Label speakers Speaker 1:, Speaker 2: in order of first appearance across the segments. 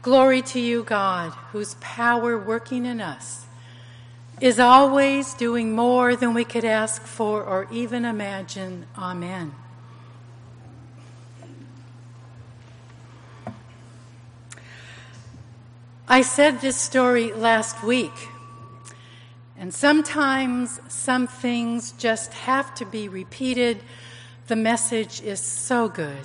Speaker 1: Glory to you, God, whose power working in us is always doing more than we could ask for or even imagine. Amen. I said this story last week, and sometimes some things just have to be repeated. The message is so good.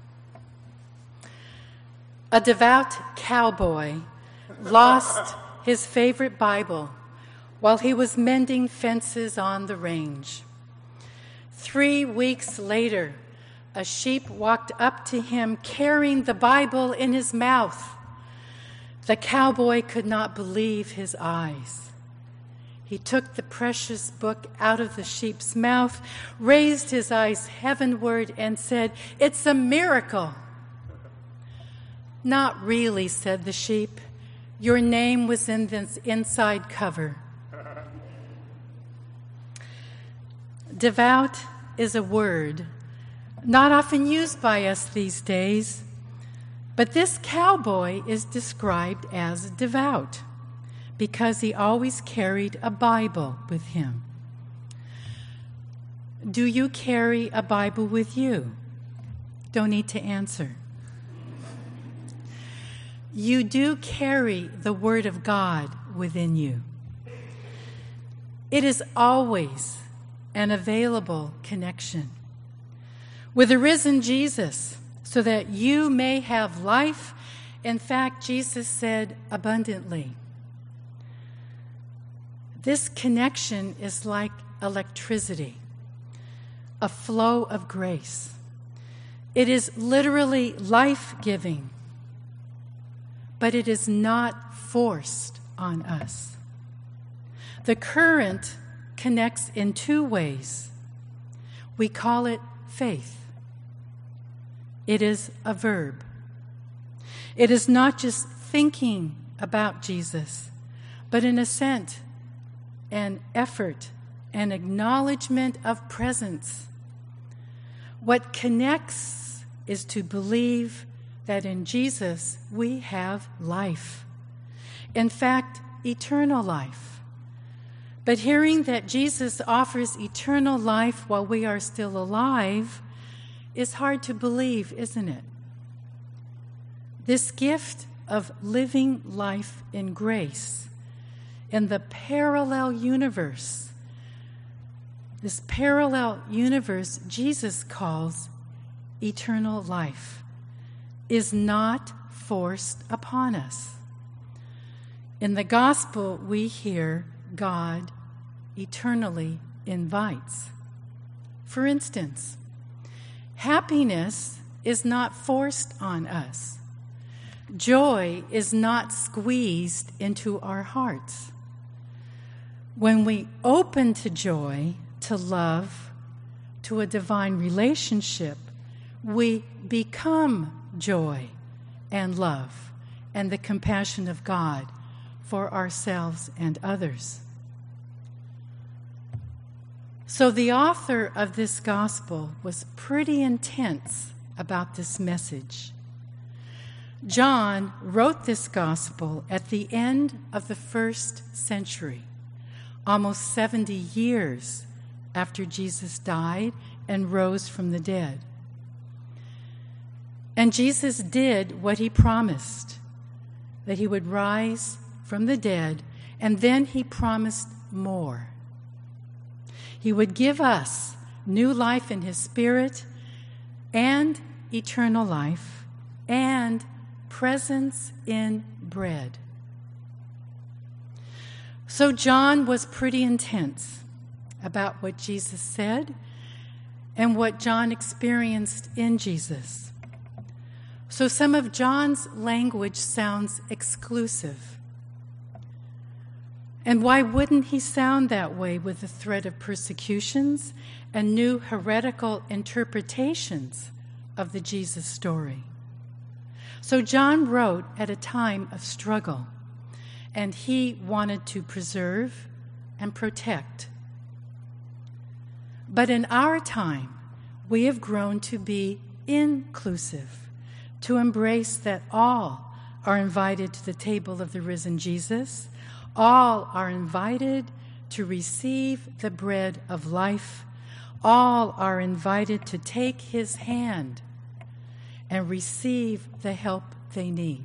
Speaker 1: A devout cowboy lost his favorite Bible while he was mending fences on the range. 3 weeks later, a sheep walked up to him carrying the Bible in his mouth. The cowboy could not believe his eyes. He took the precious book out of the sheep's mouth, raised his eyes heavenward, and said, "It's a miracle." "Not really," said the sheep. "Your name was in this inside cover." Devout is a word not often used by us these days, but this cowboy is described as devout because he always carried a Bible with him. Do you carry a Bible with you? Don't need to answer. You do carry the Word of God within you. It is always an available connection with the risen Jesus, so that you may have life. In fact, Jesus said abundantly. This connection is like electricity, a flow of grace. It is literally life-giving, but it is not forced on us. The current connects in 2 ways. We call it faith. It is a verb. It is not just thinking about Jesus, but an assent, an effort, an acknowledgement of presence. What connects is to believe that in Jesus we have life. In fact, eternal life. But hearing that Jesus offers eternal life while we are still alive is hard to believe, isn't it? This gift of living life in grace in the parallel universe, this parallel universe Jesus calls eternal life, is not forced upon us. In the gospel, we hear God eternally invites. For instance, happiness is not forced on us. Joy is not squeezed into our hearts. When we open to joy, to love, to a divine relationship, we become joy and love and the compassion of God for ourselves and others. So the author of this gospel was pretty intense about this message. John wrote this gospel at the end of the 1st century, almost 70 years after Jesus died and rose from the dead. And Jesus did what he promised, that he would rise from the dead, and then he promised more. He would give us new life in his Spirit and eternal life and presence in bread. So John was pretty intense about what Jesus said and what John experienced in Jesus. So some of John's language sounds exclusive. And why wouldn't he sound that way with the threat of persecutions and new heretical interpretations of the Jesus story? So John wrote at a time of struggle, and he wanted to preserve and protect. But in our time, we have grown to be inclusive, to embrace that all are invited to the table of the risen Jesus. All are invited to receive the bread of life. All are invited to take his hand and receive the help they need.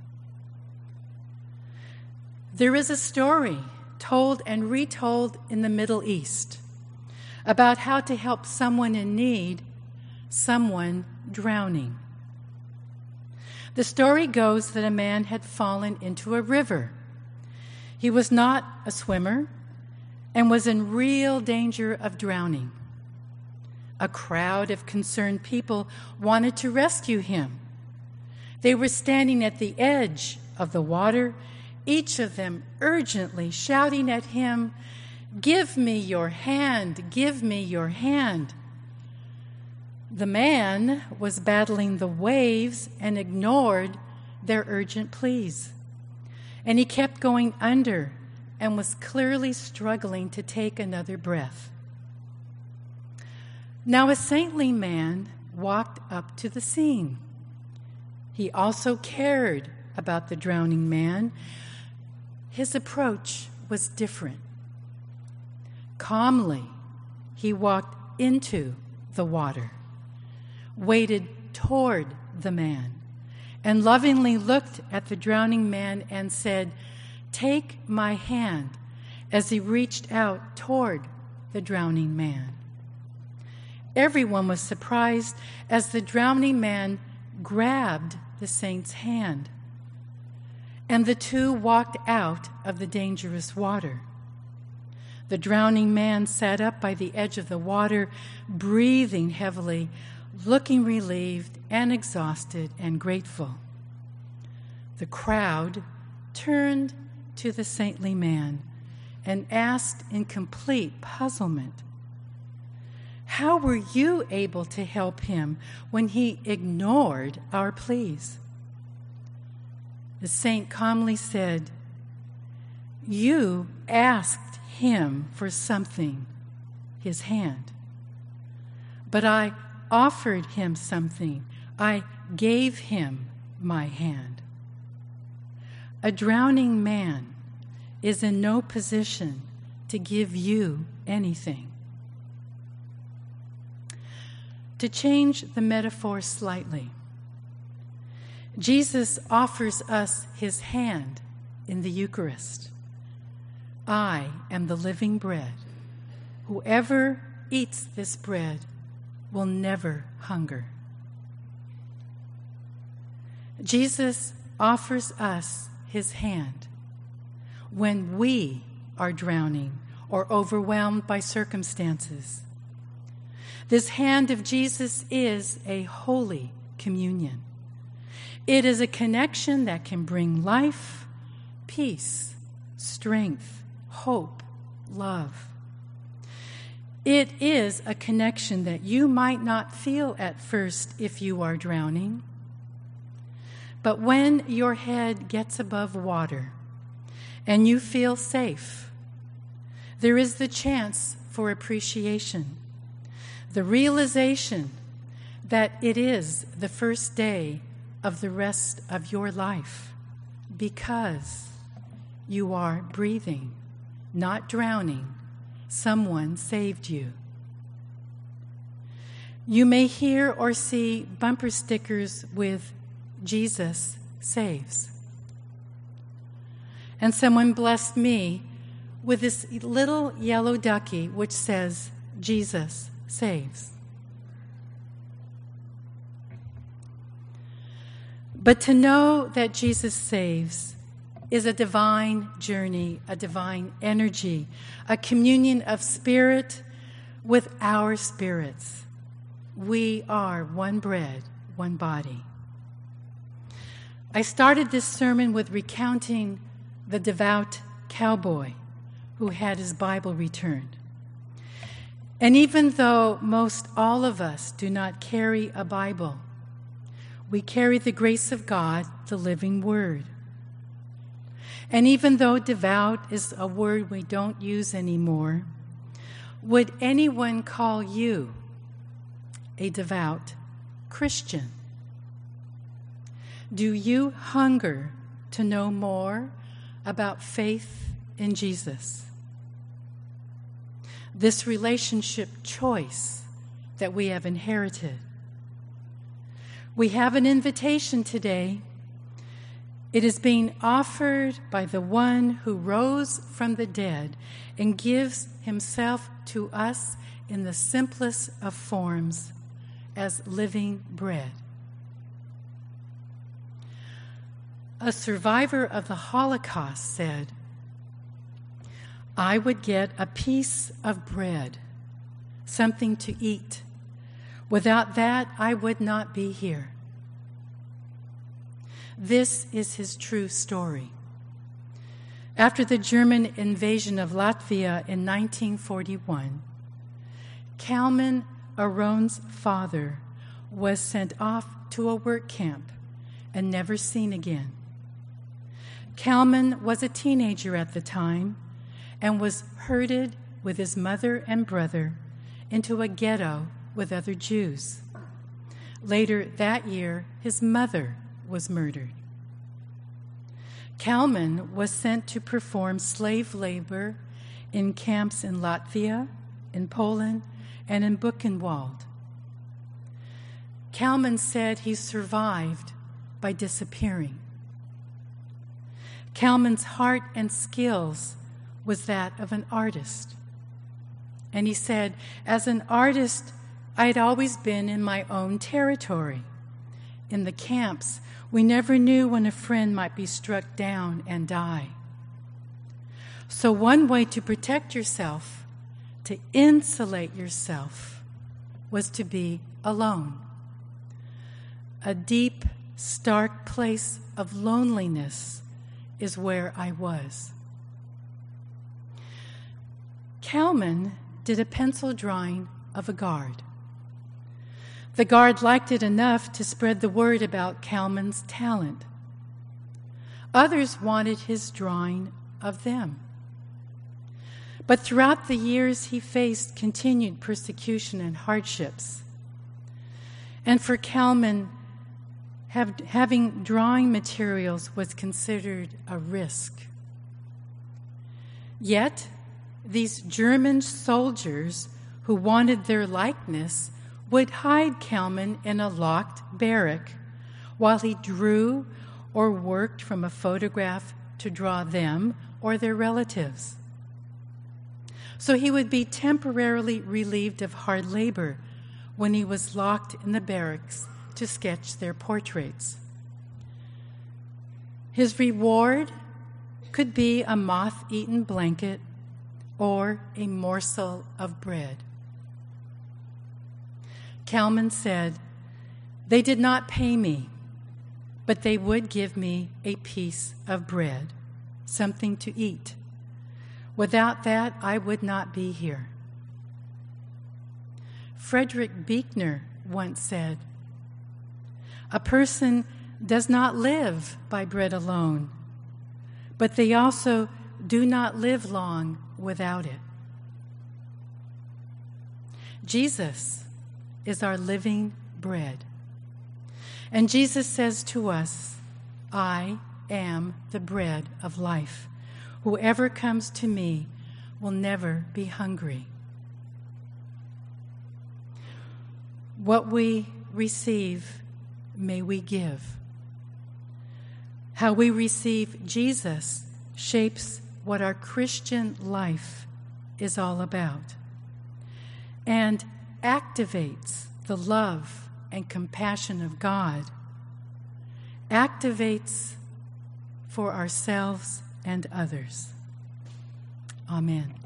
Speaker 1: There is a story told and retold in the Middle East about how to help someone in need, someone drowning. The story goes that a man had fallen into a river. He was not a swimmer and was in real danger of drowning. A crowd of concerned people wanted to rescue him. They were standing at the edge of the water, each of them urgently shouting at him, "Give me your hand, give me your hand." The man was battling the waves and ignored their urgent pleas. And he kept going under and was clearly struggling to take another breath. Now a saintly man walked up to the scene. He also cared about the drowning man. His approach was different. Calmly, he walked into the water, waded toward the man, and lovingly looked at the drowning man and said, "Take my hand," as he reached out toward the drowning man. Everyone was surprised as the drowning man grabbed the saint's hand, and the two walked out of the dangerous water. The drowning man sat up by the edge of the water, breathing heavily, looking relieved and exhausted and grateful. The crowd turned to the saintly man and asked in complete puzzlement, "How were you able to help him when he ignored our pleas?" The saint calmly said, "You asked him for something, his hand. But I offered him something. I gave him my hand." A drowning man is in no position to give you anything. To change the metaphor slightly, Jesus offers us his hand in the Eucharist. "I am the living bread. Whoever eats this bread will never hunger." Jesus offers us his hand when we are drowning or overwhelmed by circumstances. This hand of Jesus is a holy communion. It is a connection that can bring life, peace, strength, hope, love. It is a connection that you might not feel at first if you are drowning. But when your head gets above water and you feel safe, there is the chance for appreciation, the realization that it is the first day of the rest of your life because you are breathing, not drowning. Someone saved you. You may hear or see bumper stickers with "Jesus saves." And someone blessed me with this little yellow ducky which says, "Jesus saves." But to know that Jesus saves is a divine journey, a divine energy, a communion of spirit with our spirits. We are one bread, one body. I started this sermon with recounting the devout cowboy who had his Bible returned. And even though most all of us do not carry a Bible, we carry the grace of God, the living Word. And even though devout is a word we don't use anymore, would anyone call you a devout Christian? Do you hunger to know more about faith in Jesus? This relationship choice that we have inherited. We have an invitation today. It is being offered by the one who rose from the dead and gives himself to us in the simplest of forms as living bread. A survivor of the Holocaust said, "I would get a piece of bread, something to eat. Without that, I would not be here." This is his true story. After the German invasion of Latvia in 1941, Kalman Aron's father was sent off to a work camp and never seen again. Kalman was a teenager at the time and was herded with his mother and brother into a ghetto with other Jews. Later that year, his mother was murdered. Kalman was sent to perform slave labor in camps in Latvia, in Poland, and in Buchenwald. Kalman said he survived by disappearing. Kalman's heart and skills was that of an artist. And he said, as an artist, I had always been in my own territory. In the camps, we never knew when a friend might be struck down and die. So one way to protect yourself, to insulate yourself, was to be alone. A deep, stark place of loneliness is where I was. Kalman did a pencil drawing of a guard. The guard liked it enough to spread the word about Kalman's talent. Others wanted his drawing of them. But throughout the years, he faced continued persecution and hardships. And for Kalman, having drawing materials was considered a risk. Yet, these German soldiers who wanted their likeness would hide Kalman in a locked barrack while he drew or worked from a photograph to draw them or their relatives. So he would be temporarily relieved of hard labor when he was locked in the barracks to sketch their portraits. His reward could be a moth-eaten blanket or a morsel of bread. Kalman said, "They did not pay me, but they would give me a piece of bread, something to eat. Without that, I would not be here." Frederick Buechner once said, "A person does not live by bread alone, but they also do not live long without it." Jesus is our living bread. And Jesus says to us, "I am the bread of life. Whoever comes to me will never be hungry." What we receive, may we give. How we receive Jesus shapes what our Christian life is all about and activates the love and compassion of God, activates for ourselves and others. Amen.